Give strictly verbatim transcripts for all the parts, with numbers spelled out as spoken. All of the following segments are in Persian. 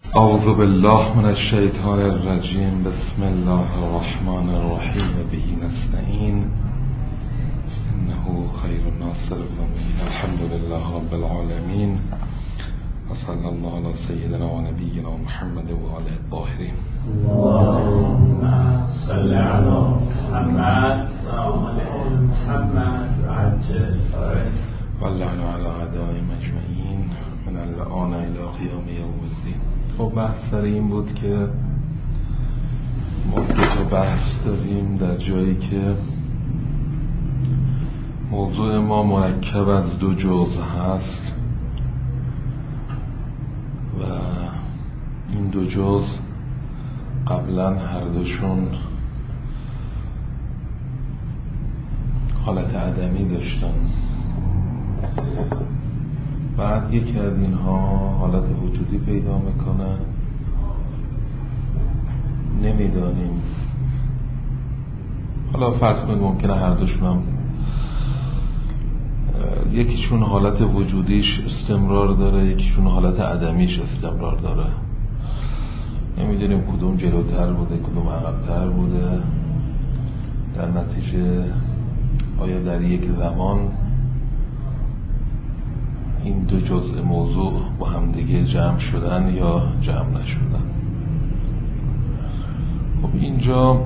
اعوذ بالله من الشیطان الرجیم. بسم الله الرحمن الرحیم. به نستعین انه خیر الناصر و الحمد لله رب العالمین و صلی الله علی سیدنا و نبینا محمد و آله الطاهرین. اللهم صل علی محمد و آل محمد و عجل فرج واللعن علی اعدائهم اجمعین من الآن الی قیام یوم الدین. خب بحث سر این بود که ما دو تا بحث داریم در جایی که موضوع ما مرکب از دو جزء هست و این دو جزء قبلا هر دوشون حالت عدمی داشتن، بعد یکی از اینها حالت وجودی پیدا میکنه. نمیدانیم، حالا فرض کنید ممکنه هر دوشون هم یکیشون حالت وجودیش استمرار داره، یکیشون حالت عدمیش استمرار داره. نمیدونیم کدوم جلوتر بوده کدوم عقبتر بوده. در نتیجه آیا در یک زمان این دو جزء موضوع با هم دیگه جمع شدن یا جمع نشدن؟ خب اینجا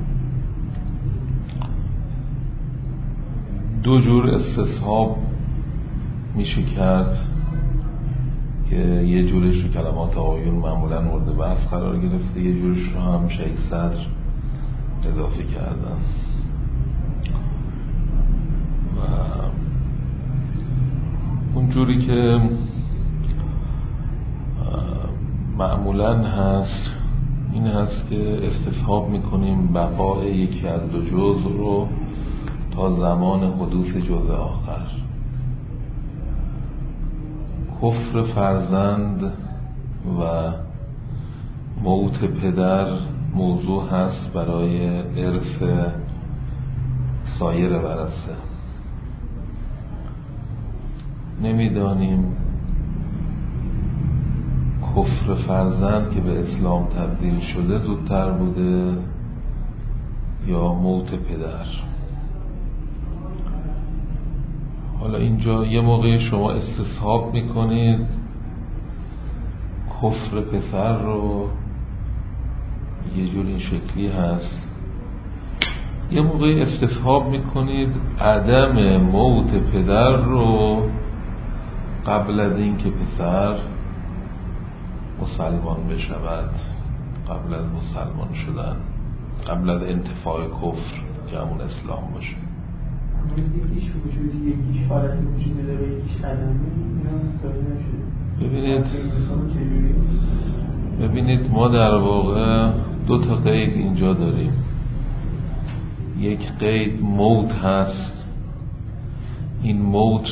دو جور استصحاب میشه کرد که یه جورش رو کلمات آقایون معمولا مورد بحث قرار گرفته، یه جورش رو هم شیخ صدر اضافه کردن و اون جوری که معمولا هست این هست که استصحاب میکنیم بقای یکی از دو جزء رو تا زمان حدوث جزء آخر. کفر فرزند و موت پدر موضوع هست برای ارث سایر ورثه. نمیدانیم کفر فرزند که به اسلام تبدیل شده زودتر بوده یا موت پدر. حالا اینجا یه موقع شما استصحاب میکنید کفر پسر رو، یه جور این شکلی هست. یه موقع استصحاب میکنید عدم موت پدر رو قبل از این که پسر مسلمان بشود، قبل از مسلمان شدن، قبل از انتفاع کفر که همون اسلام باشه. یکیش وجودی یکیش حالت وجودی داره یکیش عدمی، اینا متوجه نشده. ببینید ببینید ما در واقع دو تا قید اینجا داریم. یک قید موت هست، این موت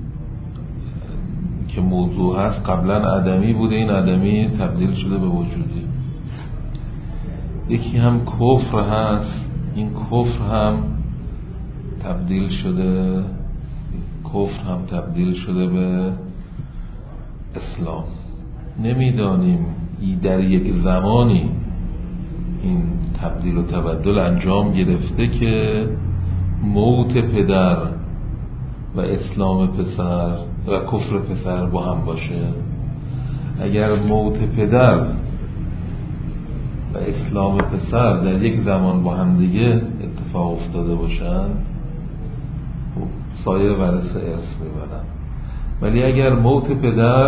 که موضوع هست قبلا عدمی بوده، این عدمی تبدیل شده به وجودی. یکی هم کفر هست، این کفر هم تبدیل شده کفر هم تبدیل شده به اسلام. نمیدانیم در یک زمانی این تبدیل و تبدل انجام گرفته که موت پدر و اسلام پسر و کفر پسر با هم باشه. اگر موت پدر و اسلام پسر در یک زمان با هم دیگه اتفاق افتاده باشن، سایر ورثه ارث میبرن. ولی اگر موت پدر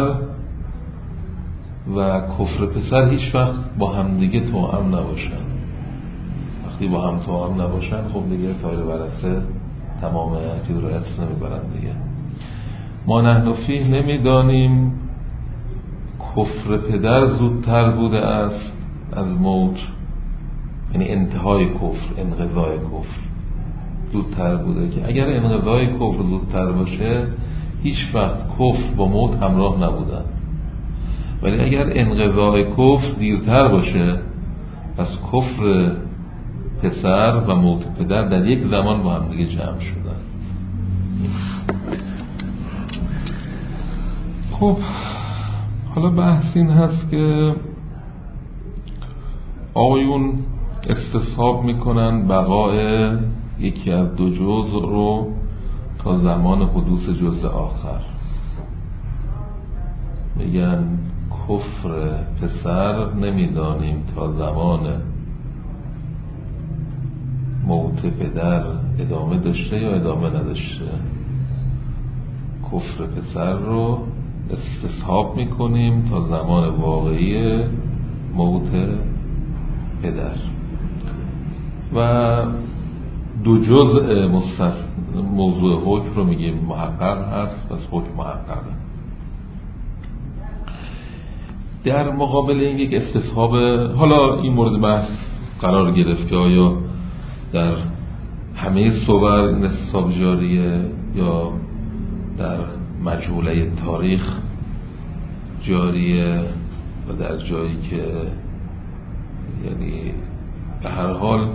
و کفر پسر هیچ وقت با هم دیگه توأم نباشن، وقتی با هم توأم نباشن خب دیگه سایر ورثه تمام چیز رو ارث نمیبرن دیگه. ما نحن فیه نمیدانیم کفر پدر زودتر بوده است از موت، یعنی انتهای کفر، انقضای کفر زودتر بوده، که اگر انقضای کفر زودتر باشه هیچ وقت کفر با موت همراه نبودن. ولی اگر انقضای کفر دیرتر باشه پس کفر پسر و موت پدر در یک زمان با هم دیگه جمع شدن. خب حالا بحث این هست که آقایون استصحاب میکنن بقای یکی از دو جزء رو تا زمان حدوث جزء آخر. میگن کفر پسر نمیدانیم تا زمان موت پدر ادامه داشته یا ادامه نداشته. کفر پسر رو استصحاب میکنیم تا زمان واقعی موت پدر. و دو جزء موضوع حکم رو میگیم محقق هست، پس حکم محققه. در مقابل این یک استصحاب، حالا این مورد بحث قرار گرفت که آیا در همه صور این استصحاب جاریه یا در مجهوله تاریخ جاریه و در جایی که یعنی به هر حال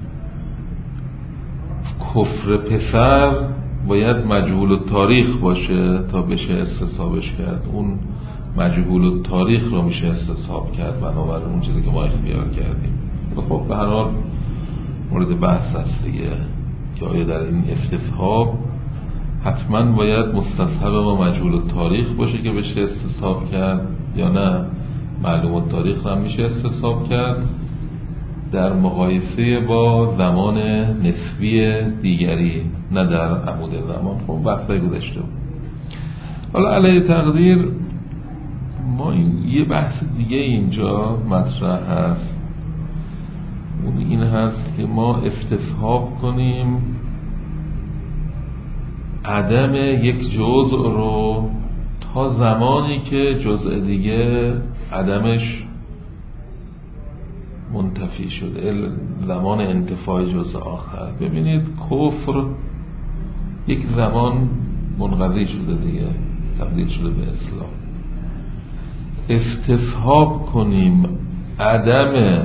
کفر پسر باید مجهول التاریخ باشه تا بشه استصحابش کرد. اون مجهول التاریخ رو میشه استصحاب کرد بنابراین اون چیزی که ما اختیار کردیم. خب به هر حال مورد بحث هست دیگه که آیا در این استصحاب حتما باید مستصحب ما مجهول التاریخ باشه که بشه استصحاب کرد یا نه معلوم التاریخ هم میشه استصحاب کرد در مقایسه با زمان نسبی دیگری نه در عمود زمان. خب وقتی گذشته بود. حالا علیه تقدیر ما این یه بحث دیگه اینجا مطرح هست، اون این هست که ما استصحاب کنیم عدم یک جزء رو تا زمانی که جزء دیگه عدمش منتفی شده، زمان انتفاع جزء آخر. ببینید کفر یک زمان منقضی شده دیگه، تبدیل شده به اسلام. استصحاب کنیم عدم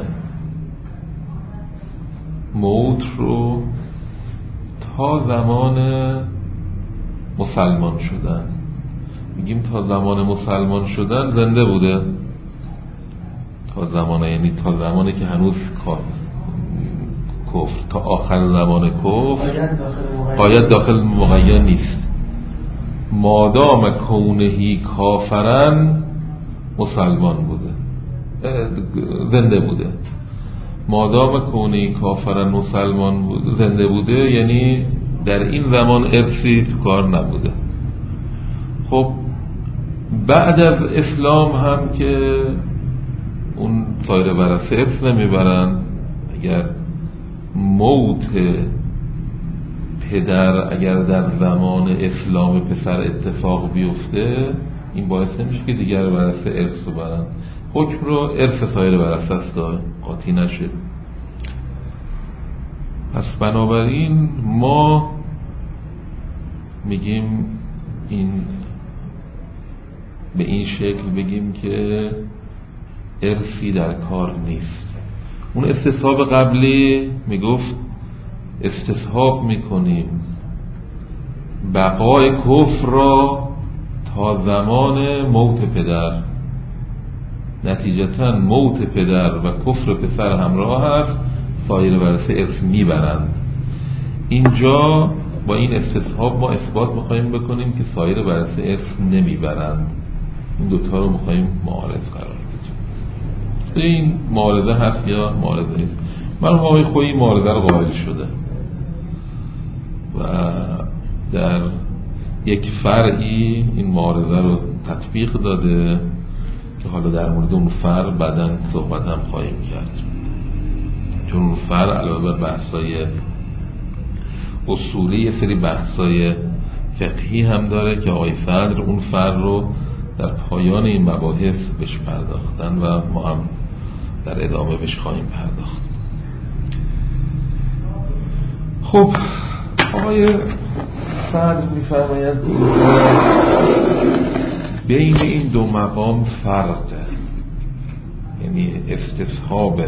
موت رو تا زمان مسلمان شدن. میگیم تا زمان مسلمان شدن زنده بوده، تا زمان یعنی تا زمانی که هنوز کفر تا آخر زمان کفر باید داخل مقید نیست. مادام کونهی کافرن مسلمان بوده، زنده بوده. مادام کونهی کافرن مسلمان بوده، زنده بوده، یعنی در این زمان ارثی تو کار نبوده. خب بعد از اسلام هم که اون سایر ورثه ارث نمیبرن. اگر موت پدر اگر در زمان اسلام پسر اتفاق بیفته این باعث نمیشه که دیگر ورثه ارث رو برن. حکم رو ارث سایر ورثه است، قاطی نشه. پس بنابراین ما میگیم این به این شکل بگیم که ارثی در کار نیست. اون استصحاب قبلی میگفت استصحاب میکنیم بقای کفر را تا زمان موت پدر. نتیجتا موت پدر و کفر پسر همراه است، سایر ورثه ارث میبرند. اینجا با این استصحاب ما اثبات میخوایم بکنیم که سایر ورثه ارث نمیبرند. این دوتا رو میخوایم معارض قرار بدیم. این معارضه هست یا معارضه نیست؟ من آقای خویی معارضه رو قائل شده و در یک فرعی این معارضه رو تطبیق داده که حالا در مورد اون فرع بعداً صحبت هم خواهیم کرد، چون اون فرع علاوه بر بحثای اصولی یه سری بحثای فقهی هم داره که آقای صدر اون فرع رو در پایان این مباحث بهش پرداختن و ما هم در ادامه بهش خواهیم پرداخت. خب آقای صدر می‌فرماید بین این دو مقام فرقه، یعنی استصحاب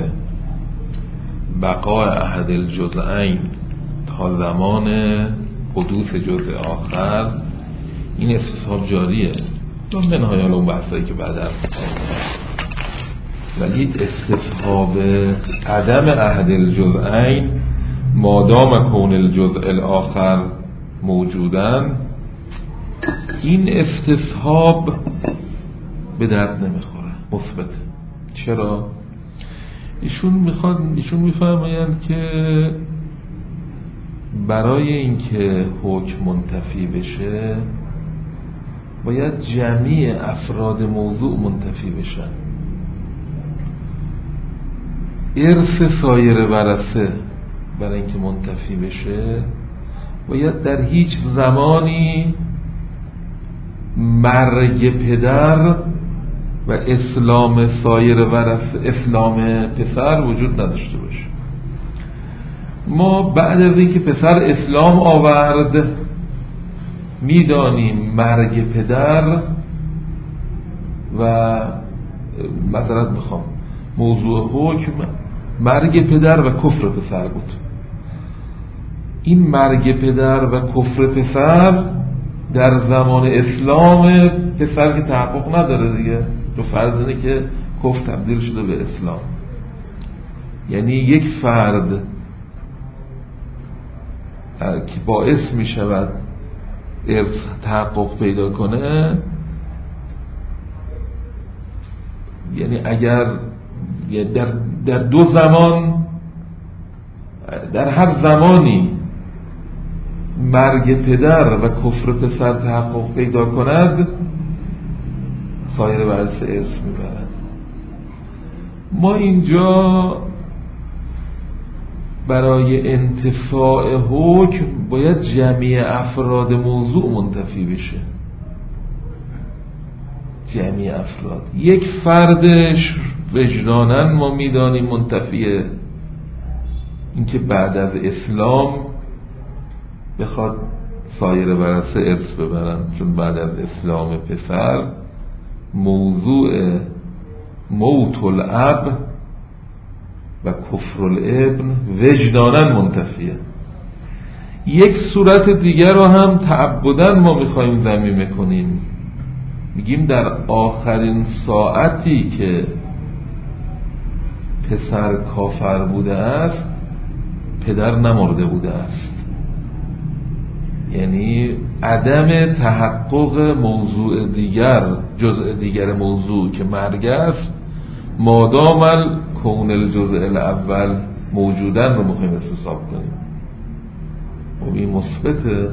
بقای احد الجزئین تا زمان حدوث جزء آخر، این استصحاب جاریه. دو منهای اون بحثایی که بعد از ولی استصحاب عدم احد الجزئین مادام کون الجزء الاخر موجودن، این استصحاب به درد نمیخوره، مثبته. چرا؟ ایشون میخواد ایشون میفرمایند که برای اینکه حکم منتفی بشه باید جمعی افراد موضوع منتفی بشن. ارث سایر ورثه برای اینکه منتفی بشه باید در هیچ زمانی مرگ پدر و اسلام سایر ورثه، اسلام پسر وجود نداشته باشه. ما بعد از اینکه پسر اسلام آورد میدانیم مرگ پدر و مثلا میخوام موضوع حکم مرگ پدر و کفر پسر بود. این مرگ پدر و کفر پسر در زمان اسلام پسر که تحقق نداره دیگه، تو فرض اینه که کفر تبدیل شده به اسلام. یعنی یک فرد که باعث می شود ارث تحقق پیدا کنه، یعنی اگر در, در دو زمان، در هر زمانی مرگ پدر و کفر پسر تحقق پیدا کند سایر ورثه ارث میبرند. ما اینجا برای انتفاع حکم باید جمعی افراد موضوع منتفی بشه. جمعی افراد، یک فردش وجدانن ما میدانیم منتفیه، اینکه بعد از اسلام بخواد سایر ورثه ارث ببرن، چون بعد از اسلام پسر موضوع موت الاب و کفر الابن وجدانن منتفیه. یک صورت دیگر رو هم تعبداً ما میخواییم ضمیمه کنیم، میگیم در آخرین ساعتی که پسر کافر بوده است پدر نمرده بوده است. یعنی عدم تحقق موضوع دیگر، جزء دیگر موضوع که مرگ است، مادام کون الجزء الاول موجودن رو میخوایم استصحاب کنیم. و این مثبته،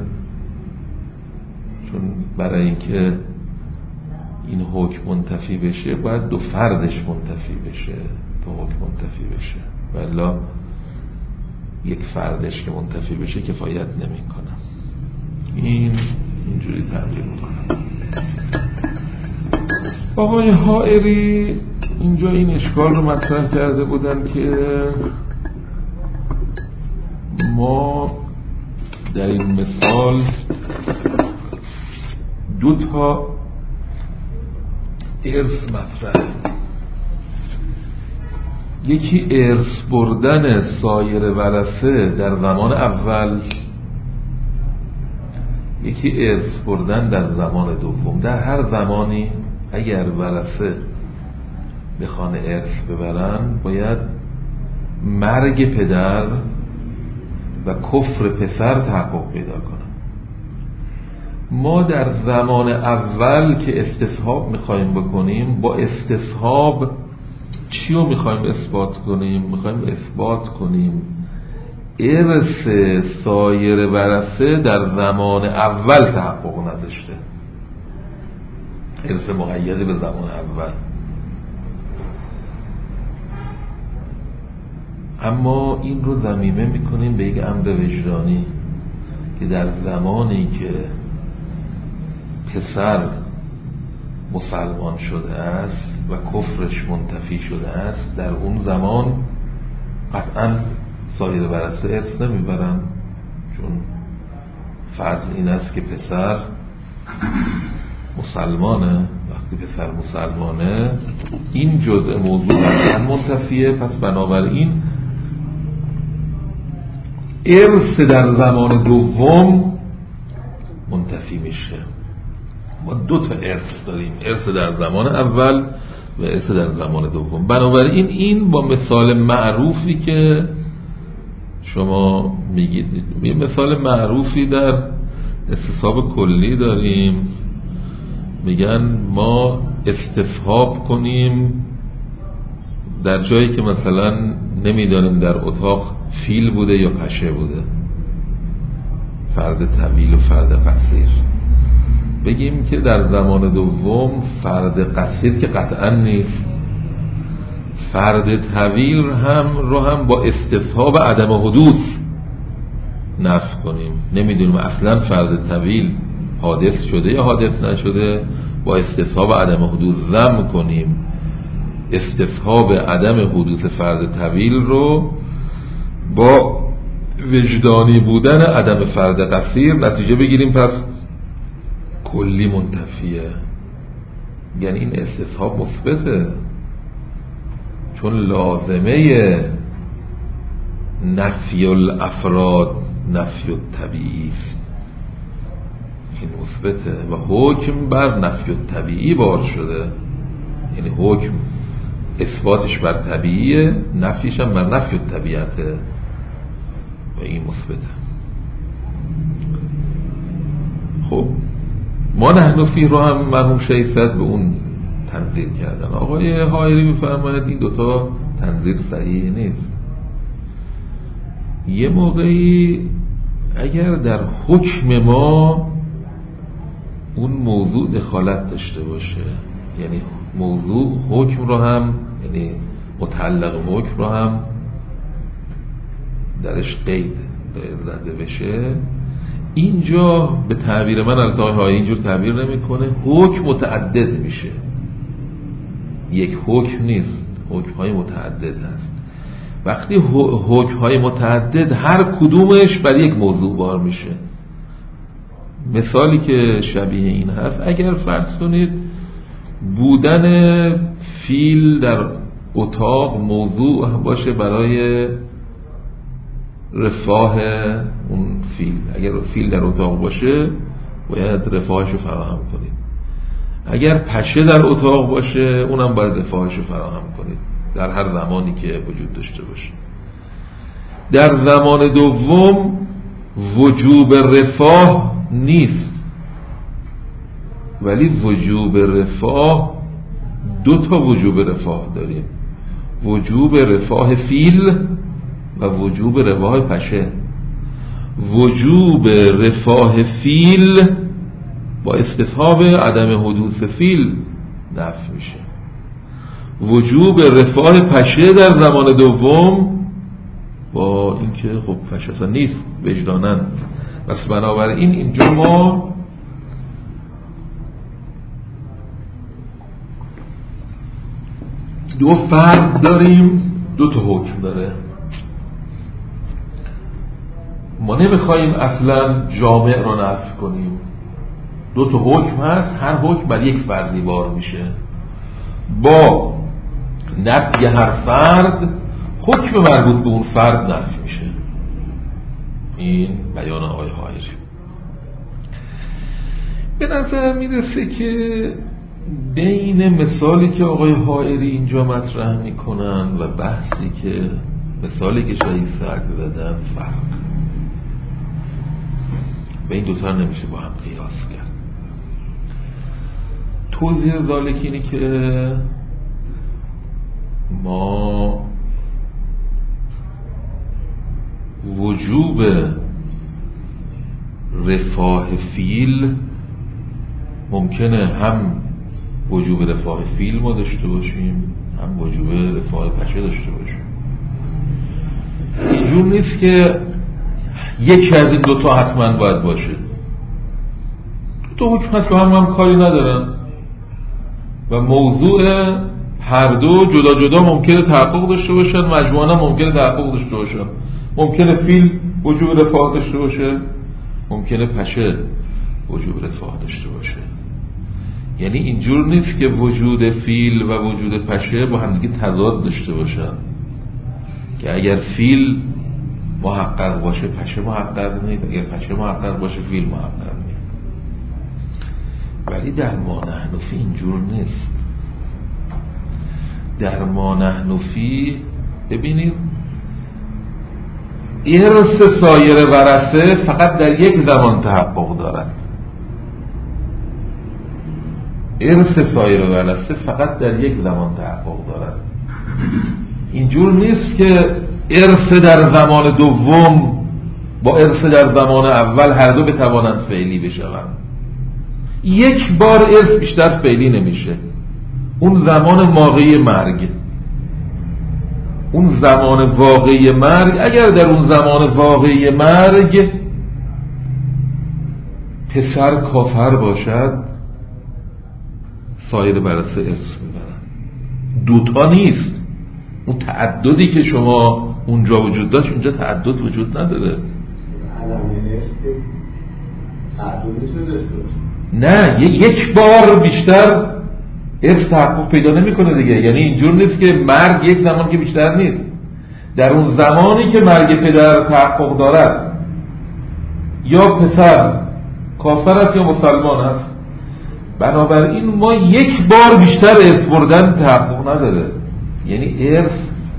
چون برای اینکه این حکم منتفی بشه باید دو فردش منتفی بشه تا حکم منتفی بشه، ولی یک فردش که منتفی بشه کفایت نمی کنه. این اینجوری تعبیر میکنم. آقای حائری اینجا این اشکال رو مطرح کرده بودن که ما در این مثال دو تا ارث مطرح، یکی ارث بردن سایر ورثه در زمان اول، یکی ارث بردن در زمان دوم. در هر زمانی اگر ورثه بخوان ارث ببرن باید مرگ پدر و کفر پسر تحقق پیدا کنن. ما در زمان اول که استصحاب میخوایم بکنیم، با استصحاب چی رو میخوایم اثبات کنیم؟ میخوایم اثبات کنیم ارث سایر ورثه در زمان اول تحقق نداشته، ارث مقید به زمان اول. اما این رو ضمیمه میکنیم به یک امر وجدانی که در زمانی که پسر مسلمان شده است و کفرش منتفی شده است، در اون زمان قطعا سایر ورثه ارث نمیبرن، چون فرض این است که پسر مسلمانه. وقتی پسر مسلمانه این جزء موضوع قطعا منتفیه، پس بنابراین ارث در زمان دوم منتفی میشه. ما دو تا ارث داریم، ارث در زمان اول و ارث در زمان دوم. بنابراین این با مثال معروفی که شما میگید، یه مثال معروفی در استصحاب کلی داریم، میگن ما استصحاب کنیم در جایی که مثلا نمیدانیم در اتاق فیل بوده یا پشه بوده، فرد طویل و فرد قصیر، بگیم که در زمان دوم فرد قصیر که قطعا نیست، فرد طویل هم رو هم با استصحاب عدم حدوث نفی کنیم. نمیدونیم اصلا فرد طویل حادث شده یا حادث نشده، با استصحاب عدم حدوث ذم کنیم استصحاب عدم حدوث فرد طویل رو با وجدانی بودن عدم فرد قصیر، نتیجه بگیریم پس کلی منتفیه. یعنی این استصحاب مثبته، چون لازمه نفی الافراد نفی الطبیعی است، این مثبته و حکم بر نفی الطبیعی بار شده. یعنی حکم اثباتش بر طبیعیه، نفیش هم بر نفی الطبیعته و این مثبته. خب ما نحن فیه رو هم مرحوم شیخ صدر به اون تنظیر کردن. آقای حائری میفرماید این دوتا تنظیر صحیح نیست. یه موقعی اگر در حکم ما اون موضوع دخالت داشته باشه، یعنی موضوع حکم رو هم، یعنی متعلق حکم رو هم درش قید زده بشه، اینجا به تعبیر من البته آقای اینجور تعبیر نمیکنه، حکم متعدد میشه، یک حکم نیست، حکم های متعدد هست. وقتی حکم های متعدد هر کدومش بر یک موضوع بار میشه. مثالی که شبیه این هست، اگر فرض کنید بودن فیل در اتاق موضوع باشه برای رفاه اون فیل، اگر فیل در اتاق باشه باید رفاهش رو فراهم کنید، اگر پشه در اتاق باشه اونم باید رفاهش رو فراهم کنید در هر زمانی که وجود داشته باشه. در زمان دوم وجوب رفاه نیست، ولی وجوب رفاه، دو تا وجوب رفاه داریم، وجوب رفاه فیل و وجوب رفاه پشه. وجوب رفاه فیل با استصحاب عدم حدوث فیل نفی میشه. وجوب رفاه پشه در زمان دوم با اینکه خب پشه اصلا نیست وجدانن، بس بنابراین اینجا ما دو فرد داریم، دو تا حکم داره. ما نمیخواییم اصلا جامع رو نفی کنیم، دو تا حکم هست، هر حکم بر یک فردی بار میشه. با نفی هر فرد حکم مربوط به اون فرد نفی میشه. این بیان آقای حائری. به نظر میرسه که بین مثالی که آقای حائری اینجا مطرح میکنن و بحثی که مثالی که شهید صدر زدن فرق، به این دوتا نمیشه با هم قیاس کرد. توضیح ذالک اینه که ما وجوب رفاه فیل ممکنه هم وجوب رفاه فیل ما داشته باشیم، هم وجوب رفاه پشه داشته باشیم. اینجور نیست که یکی از این دوتا حتما باید باشه. دو حکم هست که هم هم کاری ندارن و موضوع هر دو جدا جدا ممکنه تحقق داشته باشن، مجموعاً ممکنه تحقق داشته باشن. ممکنه فیل وجوب رفاه داشته باشه، ممکنه پشه وجوب رفاه داشته باشه. یعنی اینجور نیست که وجود فیل و وجود پشه با هم دیگه تضاد داشته باشن، که اگر فیل محقق باشه پشه محقق نیست، اگر پشه محقق باشه فیل محقق نیست. ولی در ما نحن فی اینجور نیست. در ما نحن فیه، ببینید ارث سایر ورثه فقط در یک زمان تحقق دارد. ارث سایر ورثه فقط در یک زمان تحقق دارد. اینجور نیست که ارث در زمان دوم با ارث در زمان اول هر دو بتوانند فعلی بشوند. یک بار ارث بیشتر فعلی نمیشه. اون زمان واقعی مرگ، اون زمان واقعی مرگ، اگر در اون زمان واقعی مرگ پسر کافر باشد، سایر ورثه ارث میبرن. دوتا نیست. اون تعددی که شما اونجا وجود داشت اونجا تعدد وجود نداره. نه، یک بار بیشتر ارث تحقق پیدا نمیکنه دیگه. یعنی اینجور نیست که مرگ یک زمان که بیشتر نیست، در اون زمانی که مرگ پدر تحقق دارد یا پسر کافر است یا مسلمان است، بنابراین ما یک بار بیشتر ارث بردن تحقق نداره. یعنی ارث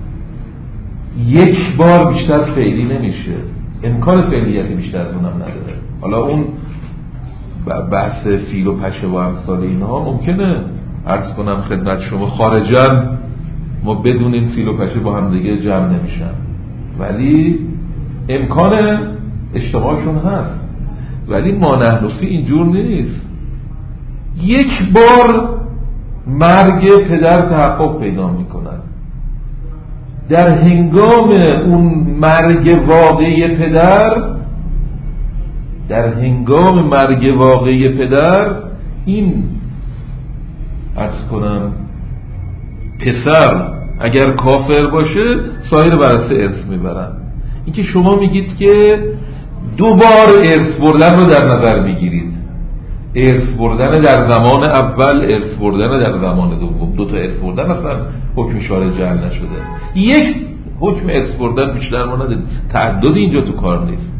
یک بار بیشتر فعلی نمیشه، امکان فعلیت بیشتر از اونم نداره. حالا اون بحث فیل و پشه و امثال اینها ممکنه عرض کنم خدمت شما خارجاً ما بدونیم فیل و پشه با هم دیگه جمع نمیشن، ولی امکان اجتماعشون هست. ولی ما نحن فی اینجور نیست. یک بار مرگ پدر تحقق پیدا میکند. در هنگام اون مرگ واقعی پدر در هنگام مرگ واقعی پدر این عرض کنم پسر اگر کافر باشه سایر ورثه ارث میبرن. این که شما میگید که دو بار ارث بردن رو در نظر میگیرید، ارث بردن در زمان اول، ارث بردن در زمان دوم، دو تا ارث بردن اصلا حکم شارع جعل نشده. یک حکم ارث بردن بیشتر ما نداریم، تعدد اینجا تو کار نیست.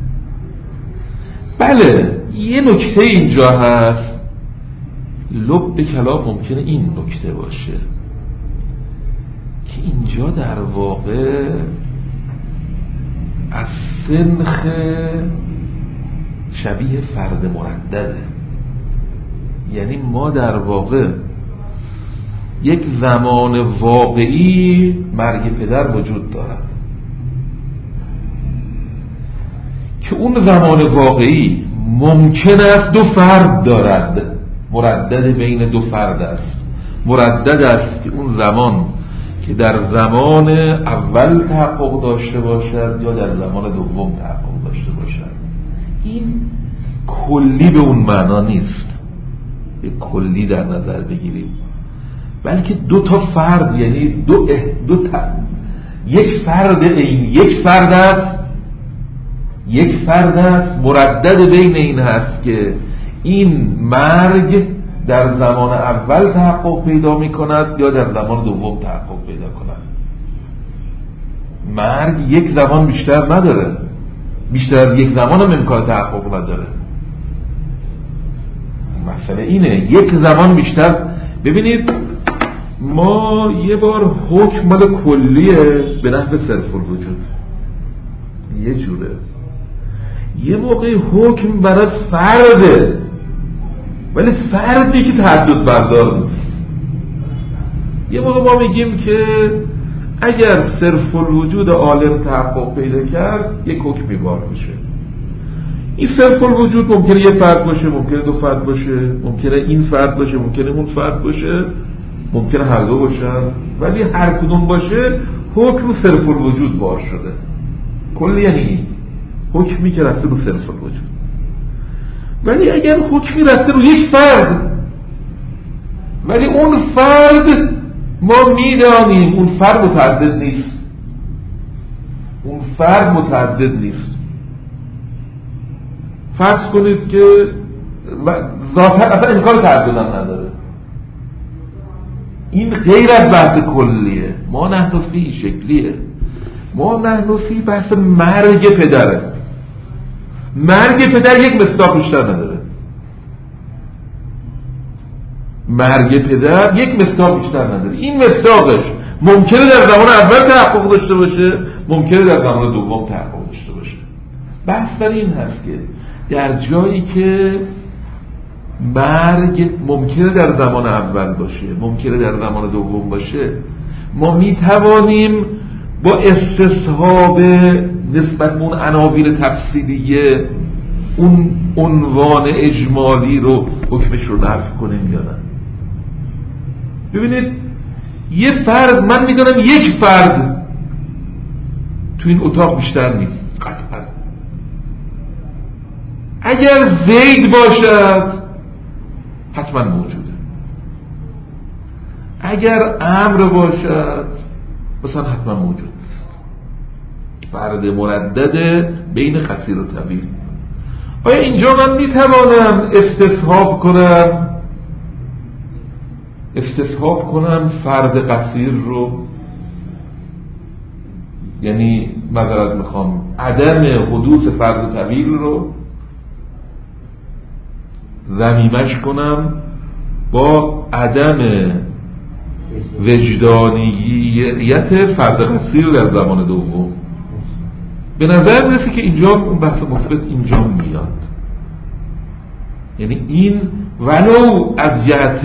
بله یه نکته اینجا هست، لب کلام ممکنه این نکته باشه که اینجا در واقع از سنخ شبیه فرد مردده. یعنی ما در واقع یک زمان واقعی مرگ پدر وجود دارد که اون زمان واقعی ممکن است دو فرد دارد، مردد بین دو فرد است. مردد است که اون زمان که در زمان اول تحقق داشته باشد یا در زمان دوم تحقق داشته باشد. این کلی به اون معنا نیست، به کلی در نظر بگیریم، بلکه دو تا فرد، یعنی دو دو تا یک فرد این یک فرد است یک فرد است مردد بین این هست که این مرگ در زمان اول تحقق پیدا می کند یا در زمان دوم تحقق پیدا کند. مرگ یک زمان بیشتر نداره، بیشتر یک زمان هم امکان تحقق نداره. مسئله اینه، یک زمان بیشتر. ببینید ما یه بار حکم مال کلیه به نحو صرف الوجود یه جوره، یه موقع حکم برای فرده ولی فردی که تعدد بردار نیست. یه موقع ما میگیم که اگر صرف الوجود عالم تحقق پیدا کرد یک حکمی بار بشه. این صرف الوجود ممکنه یه فرد باشه، ممکنه دو فرد باشه، ممکنه این فرد باشه، ممکنه اون فرد باشه، ممکنه هر دو باشن، ولی هر کدوم باشه حکم صرف الوجود بار شده. کلی یعنی این حکمی که رسته رو صرف الوجود. ولی اگر حکمی رسته رو یک فرد ولی اون فرد ما میدانیم اون فرد متعدد نیست، اون فرد متعدد نیست. فرض کنید که ذاتا اصلا امکان تعدد هم نداره. این غیر از بحث کلیه. ما نحن فی شکلیه. ما نحن فی بحث مرگ پدره. مرگ پدر یک مصداق بیشتر نداره. مرگ پدر یک مصداق بیشتر نداره. این مصداقش ممکنه در زمان اول تحقق داشته باشه، ممکنه در زمان دوم تحقق داشته باشه. بحث در این هست که در جایی که مرگ ممکنه در زمان اول باشه، ممکنه در زمان دوم باشه، ما میتوانیم با استصحاب نسبت به اون عناوین تفصیلیه اون عنوان اجمالی رو حکمش رو نفی کنیم یا نه. ببینید یه فرد، من میدونم یک فرد تو این اتاق بیشتر نیست قطعا. اگر زید باشد حتما موجوده، اگر امر باشد مثلا حتما موجود است. فرد مردد بین قصیر و طویل. آیا اینجا من میتوانم استصحاب کنم استصحاب کنم فرد قصیر رو، یعنی معذرت میخوام عدم حدوث فرد طویل رو ضمیمش کنم با عدم وجدانیت فرد قصیر در زمان دوم؟ به نظر میرسه که اینجا اون بحث مثبت اینجا میاد. یعنی این ولو از جهت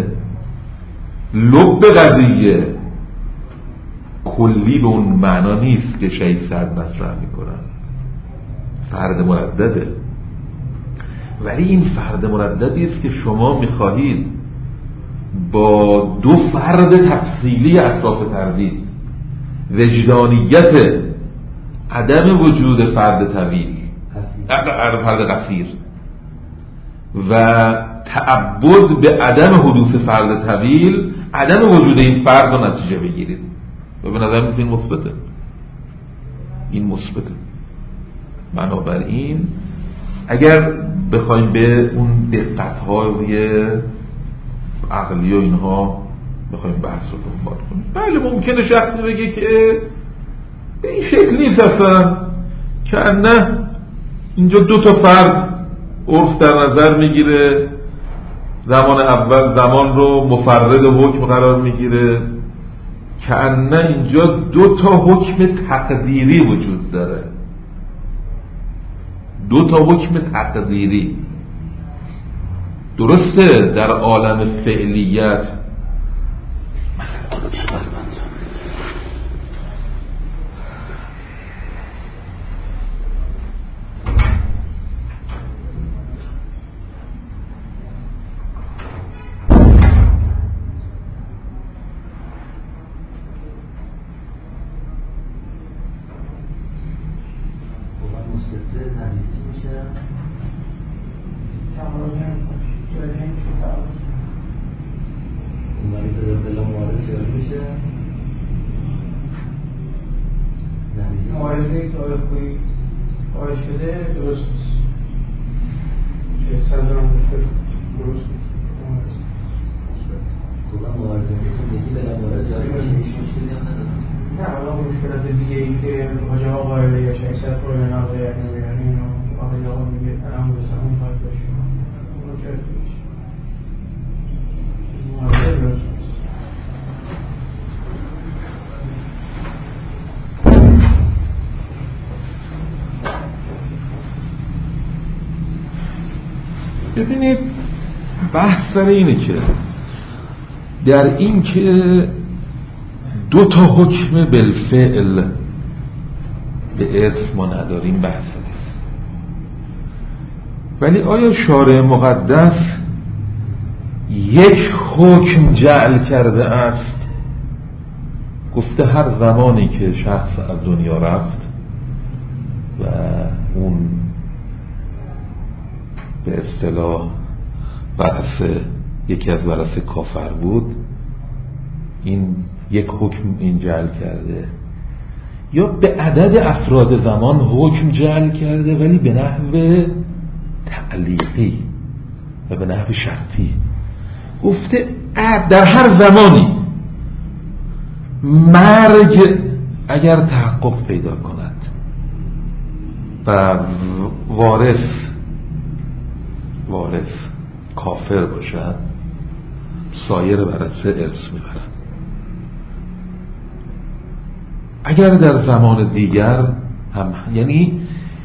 لب قضیه کلی به اون معنا نیست که شهید سعد مطرح میکنن، فرد مردده، ولی این فرد مرددی است که شما میخواهید با دو فرد تفصیلی اطراف تردید، وجدانیت عدم وجود فرد طویل، فرد قصیر و تعبد به عدم حدوث فرد طویل، عدم وجود این فرد رو نتیجه بگیرید. و به نظر میاد این مثبته، این مثبته. بنابراین اگر بخوایم به اون دقت‌های عقلی و اینها بخوایم بحث رو دنبال کنیم، بله ممکنه شخصی بگه که به این شکل نیست اصلا، که نه اینجا دو تا فرد عرف در نظر میگیره، زمان اول زمان رو مفرد حکم قرار میگیره، که نه اینجا دو تا حکم تقدیری وجود داره، دو تا حکم تقدیری. درسته در عالم فعلیت ببینید بحث سر اینه که در این که دو تا حکم بالفعل به ارث ما نداریم بحث نیست، ولی آیا شارع مقدس یک حکم جعل کرده است، گفته هر زمانی که شخص از دنیا رفت و اون به اصطلاح ورثه یکی از ورثه کافر بود، این یک حکم این جعل کرده، یا به عدد افراد زمان حکم جعل کرده ولی به نحو تعلیقی و به نحو شرطی، گفته در هر زمانی مرگ اگر تحقق پیدا کند و وارث وارث کافر باشد، سایر ورثه ارث میبرن. اگر در زمان دیگر هم، یعنی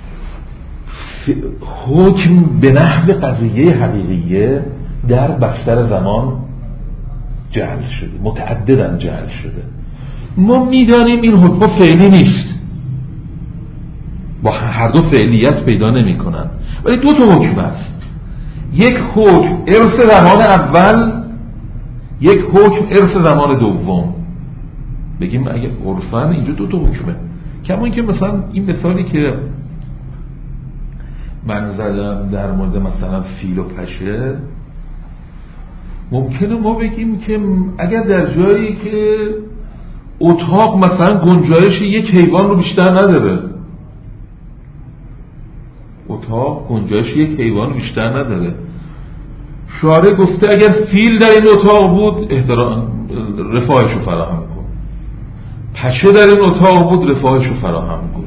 حکم به نحو قضیه حقیقیه در بستر زمان جعل شده، متعدداً جعل شده. ما میدانیم این حکم فعلی نیست، با هر دو فعلیت پیدا نمی کنن، ولی دو تا حکم است. یک حکم ارث زمان اول، یک حکم ارث زمان دوم. بگیم اگه عرفاً اینجا دو تا حکمه. کما اینکه مثلا این مثالی که من زدم در مورد مثلا فیل و پشه، ممکنه ما بگیم که اگر در جایی که اتاق مثلا گنجایش یک حیوان رو بیشتر نداره، اتاق گنجایش یک حیوان بیشتر نداره، شارع گفته اگر فیل در این اتاق بود احترام رفاهش رو فراهم کن، پشه در این اتاق بود رفاهش رو فراهم کن،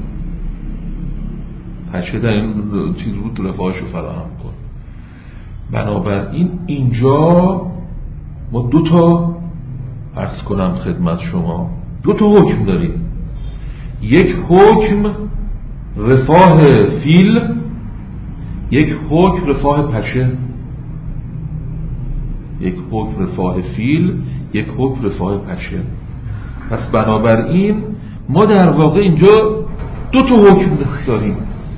پشه در این چیز بود رفاهش رو فراهم کن. بنابراین اینجا ما دو تا عرض کنم خدمت شما، دو تا حکم داریم. یک حکم رفاه فیل، یک حکم رفاه پشه. یک حکم رفاه فیل، یک حکم رفاه پشه. پس بنابراین ما در واقع اینجا دو تا حکم داریم،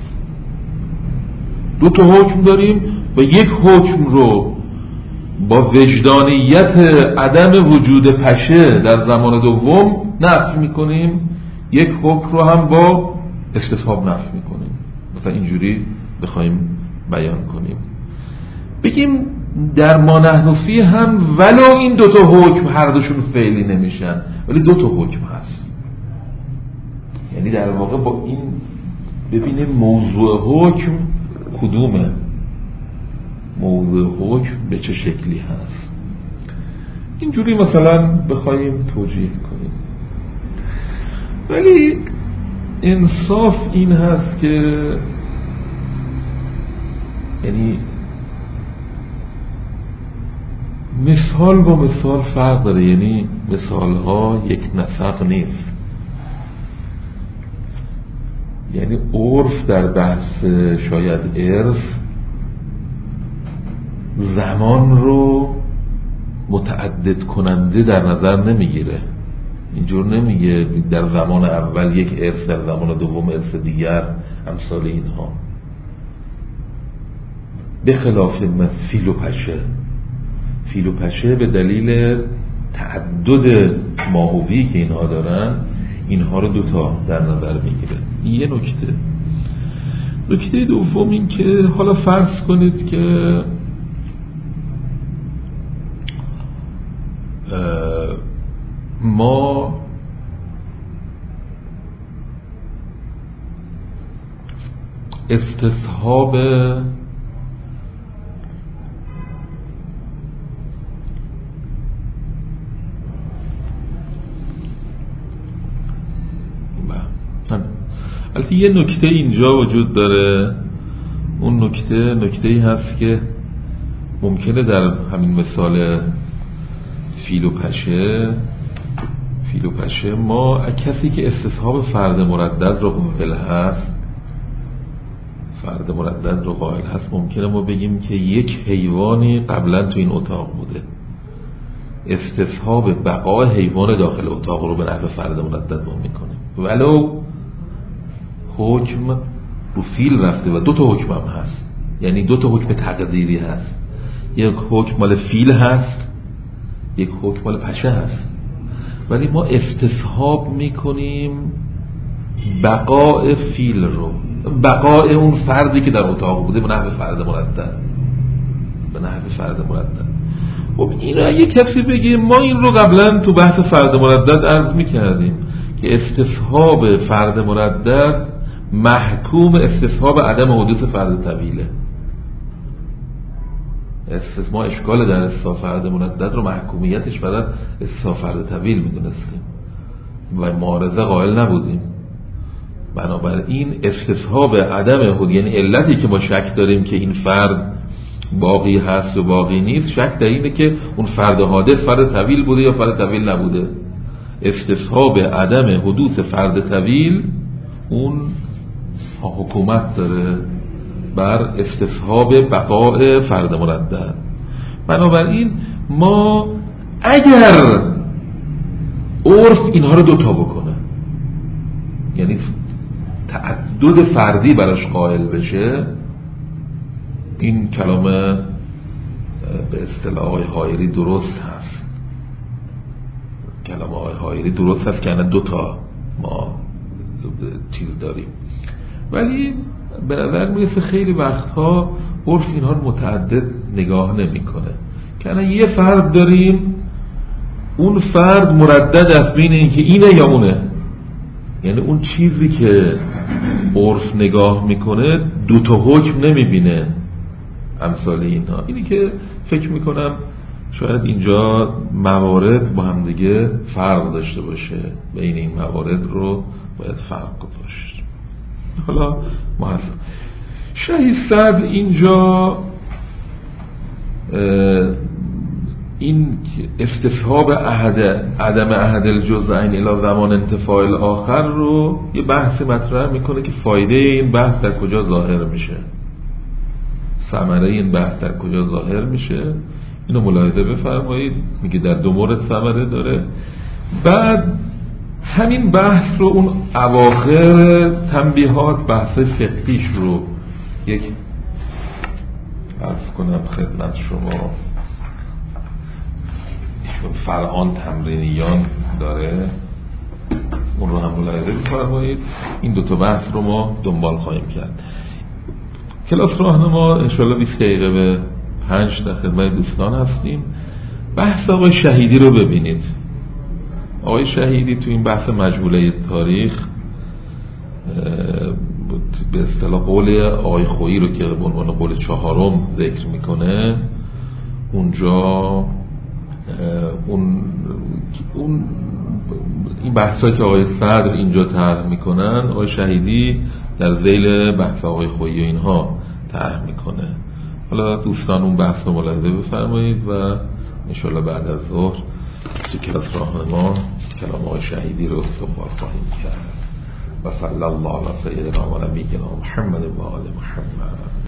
دو تا حکم داریم و یک حکم رو با وجدانیت عدم وجود پشه در زمان دوم نفی میکنیم، یک حکم رو هم با استصحاب نفی میکنیم. مثلا اینجوری بخوایم بیان کنیم، بگیم در ما نحن فیه هم ولو این دوتا حکم هر دوشون فعلی نمیشن، ولی دوتا حکم هست. یعنی در واقع با این ببینیم موضوع حکم کدومه، موضوع حکم به چه شکلی هست. اینجوری مثلا بخوایم توجیه کنیم. ولی انصاف این هست که یعنی مثال با مثال فرق داره، یعنی مثال ها یک نسق نیست. یعنی عرف در بحث شاید ارث زمان رو متعدد کننده در نظر نمیگیره، اینجور نمیگه در زمان اول یک ارث، در زمان دوم ارث دیگر، امثال اینها. به خلاف فیل و پشه، فیل و پشه به دلیل تعدد ماهوی که اینها دارن اینها رو دوتا در نظر میگیره. این یه نکته. نکته دوم این که حالا فرض کنید که ما استصحاب البته یه نکته اینجا وجود داره. اون نکته نکته‌ای هست که ممکنه در همین مثال فیل و پشه فیل و پشه ما کسی که استصحاب فرد مردد رو قائل هست فرد مردد رو قائل هست ممکنه ما بگیم که یک حیوانی قبلا تو این اتاق بوده، استصحاب بقای حیوان داخل اتاق رو به نحو فرد مردد ما میکنیم، ولو حکم رو فیل رفته و دو تا حکم هم هست. یعنی دو تا حکم تقدیری هست، یک حکم مال فیل هست، یک حکم مال پشه هست، ولی ما استصحاب میکنیم بقای فیل رو، بقای اون فردی که در اتاق بوده به نحو فرد مردد، به نحو فرد مردد. خب این رو اگه کسی بگه ما این رو قبلا تو بحث فرد مردد عرض میکردیم که استصحاب فرد مردد محکوم استصحاب عدم حدوث فرد طویله. ما اشکال در استصحاب فرد مردد رو محکومیتش برای استصحاب فرد طویل میدونستیم و معارضه قائل نبودیم. بنابراین استصحاب عدم حدوث، یعنی علتی که ما شک داریم که این فرد باقی هست و باقی نیست، شک در اینه که اون فرد حادث فرد طویل بوده یا فرد طویل نبوده. استصحاب عدم حدوث فرد طویل اون حکومت داره بر استصحاب بقاء فرد مردد. بنابراین ما اگر عرف اینها رو دوتا بکنه، یعنی تعدد فردی براش قائل بشه، این کلام به اصطلاح آقای حایری درست هست، کلام آقای حایری درست هست که الان دوتا ما چیز داریم، ولی به نظر میرسه خیلی وقتها عرف اینها رو متعدد نگاه نمیکنه که الان یه فرد داریم، اون فرد مردد است بین این که اینه یا اونه، یعنی اون چیزی که عرف نگاه میکنه دو تا حکم نمیبینه امثال اینها. اینی که فکر میکنم شاید اینجا موارد با هم دیگه فرق داشته باشه، بین این موارد رو باید فرق گذاشت. حالا محسن شهید صدر اینجا این استصحاب عهد عدم عهد الجزئین الی زمان انتفاع الاخر رو یه بحثی مطرح میکنه که فایده این بحث در کجا ظاهر میشه، ثمره این بحث در کجا ظاهر میشه. اینو ملاحظه بفرمایید، میگه در دو مورد ثمره داره. بعد همین بحث رو اون اواخر تنبیهات بحث فقهیش رو یک عرض کنم خدمت شما، ایشون فرهان تمرینیان داره، اون رو هم ملاحظه بفرمایید. این دوتا بحث رو ما دنبال خواهیم کرد. کلاس راهنما انشاءالله بیست دقیقه به پنج در خدمت دوستان هستیم. بحث آقای شهیدی رو ببینید. آقای شهیدی تو این بحث مجهوله تاریخ به اصطلاح قول آقای خویی رو که به عنوان قول چهارم ذکر میکنه، اونجا اون اون این بحثایی که آقای صدر اینجا طرح میکنن آقای شهیدی در ذیل بحث آقای خویی و اینها طرح میکنه. حالا دوستان اون بحث رو ملاحظه بفرمایید و انشالله بعد از ظهر تو کلاس راهنما کلام آقای شهیدی رو دنبال خواهیم کرد. و صلی الله علی سیدنا و نبینا محمد و آل محمد.